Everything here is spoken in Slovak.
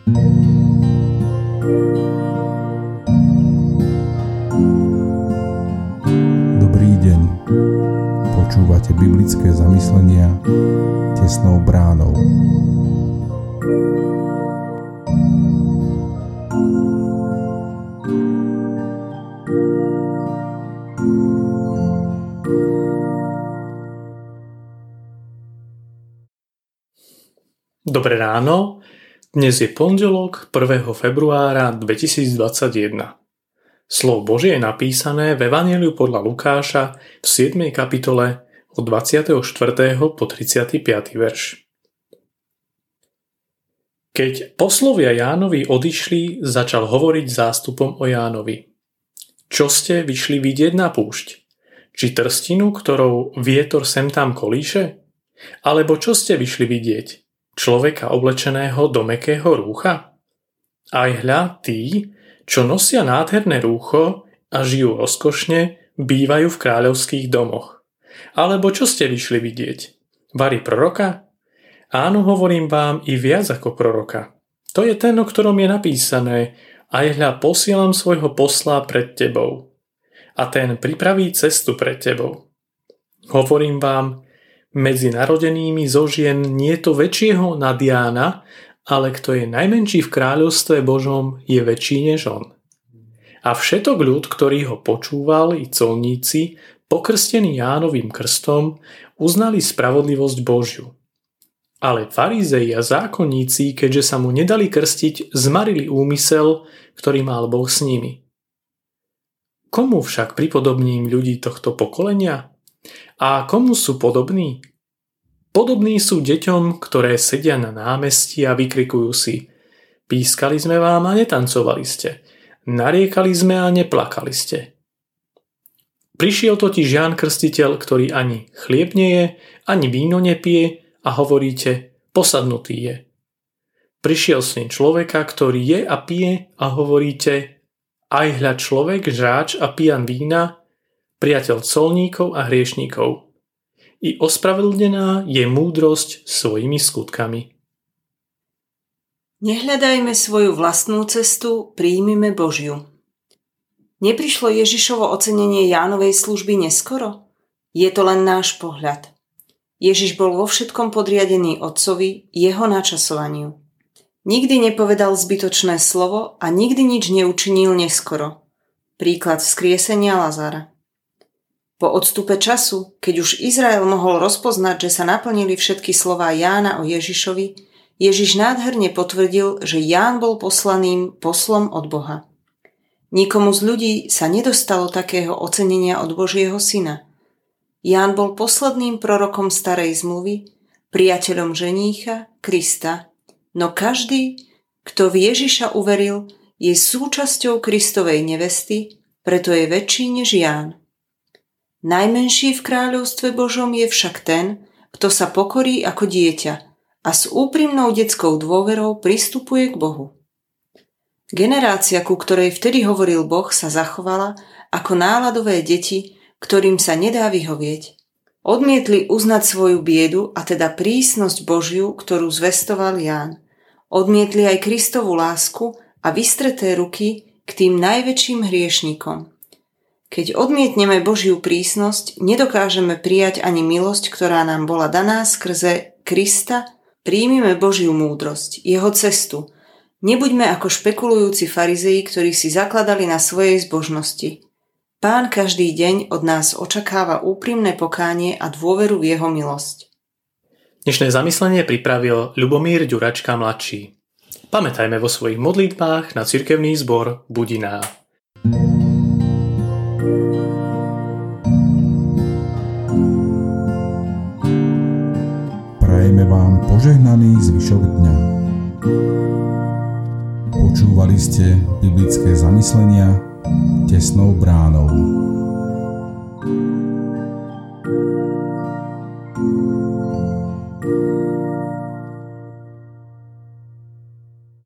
Dobrý deň. Počúvate biblické zamyslenia Tesnou bránou. Dobré ráno, dnes je pondelok 1. februára 2021. Slovo Božie je napísané v Evanjeliu podľa Lukáša v 7. kapitole od 24. po 35. verš. Keď poslovia Jánovi odišli, začal hovoriť zástupom o Jánovi. Čo ste vyšli vidieť na púšť? Či trstinu, ktorou vietor sem tam kolíše? Alebo čo ste vyšli vidieť? Človeka oblečeného do mäkkého rúcha? Aj hľa, tí, čo nosia nádherné rúcho a žijú rozkošne, bývajú v kráľovských domoch. Alebo čo ste vyšli vidieť? Vari proroka? Áno, hovorím vám, i viac ako proroka. To je ten, o ktorom je napísané, aj hľa posielam svojho posla pred tebou. A ten pripraví cestu pred tebou. Hovorím vám, medzi narodenými zo žien nie je to väčšieho nad Jána, ale kto je najmenší v kráľovstve Božom, je väčší než on. A všetok ľud, ktorý ho počúval, i colníci, pokrstení Jánovým krstom, uznali spravodlivosť Božiu. Ale farizei a zákonníci, keďže sa mu nedali krstiť, zmarili úmysel, ktorý mal Boh s nimi. Komu však pripodobním ľudí tohto pokolenia? A komu sú podobní? Podobní sú deťom, ktoré sedia na námestí a vykrikujú si: Pískali sme vám a netancovali ste, nariekali sme a neplakali ste. Prišiel totiž Ján Krstiteľ, ktorý ani chlieb nie je, ani víno nepije, a hovoríte: posadnutý je. Prišiel syn človeka, ktorý je a pije, a hovoríte: aj hľa človek, žráč a pijan vína, priateľ colníkov a hriešníkov. I ospravedlnená je múdrosť svojimi skutkami. Nehľadajme svoju vlastnú cestu, príjmime Božiu. Neprišlo Ježišovo ocenenie Jánovej služby neskoro? Je to len náš pohľad. Ježiš bol vo všetkom podriadený Otcovi, jeho načasovaniu. Nikdy nepovedal zbytočné slovo a nikdy nič neučinil neskoro. Príklad vzkriesenia Lazara. Po odstupe času, keď už Izrael mohol rozpoznať, že sa naplnili všetky slová Jána o Ježišovi, Ježiš nádherne potvrdil, že Ján bol poslaným poslom od Boha. Nikomu z ľudí sa nedostalo takého ocenenia od Božieho syna. Ján bol posledným prorokom starej zmluvy, priateľom ženícha, Krista, no každý, kto v Ježiša uveril, je súčasťou Kristovej nevesty, preto je väčší než Ján. Najmenší v kráľovstve Božom je však ten, kto sa pokorí ako dieťa a s úprimnou detskou dôverou pristupuje k Bohu. Generácia, ku ktorej vtedy hovoril Boh, sa zachovala ako náladové deti, ktorým sa nedá vyhovieť. Odmietli uznať svoju biedu, a teda prísnosť Božiu, ktorú zvestoval Ján. Odmietli aj Kristovu lásku a vystreté ruky k tým najväčším hriešnikom. Keď odmietneme Božiu prísnosť, nedokážeme prijať ani milosť, ktorá nám bola daná skrze Krista. Príjmime Božiu múdrosť, jeho cestu. Nebuďme ako špekulujúci farizei, ktorí si zakladali na svojej zbožnosti. Pán každý deň od nás očakáva úprimné pokánie a dôveru v jeho milosť. Dnešné zamyslenie pripravil Ľubomír Ďuračka mladší. Pamätajme vo svojich modlitbách na cirkevný zbor Budiná. Prajeme vám požehnaný zvyšok dňa. Počúvali ste biblické zamyslenia Tesnou bránou.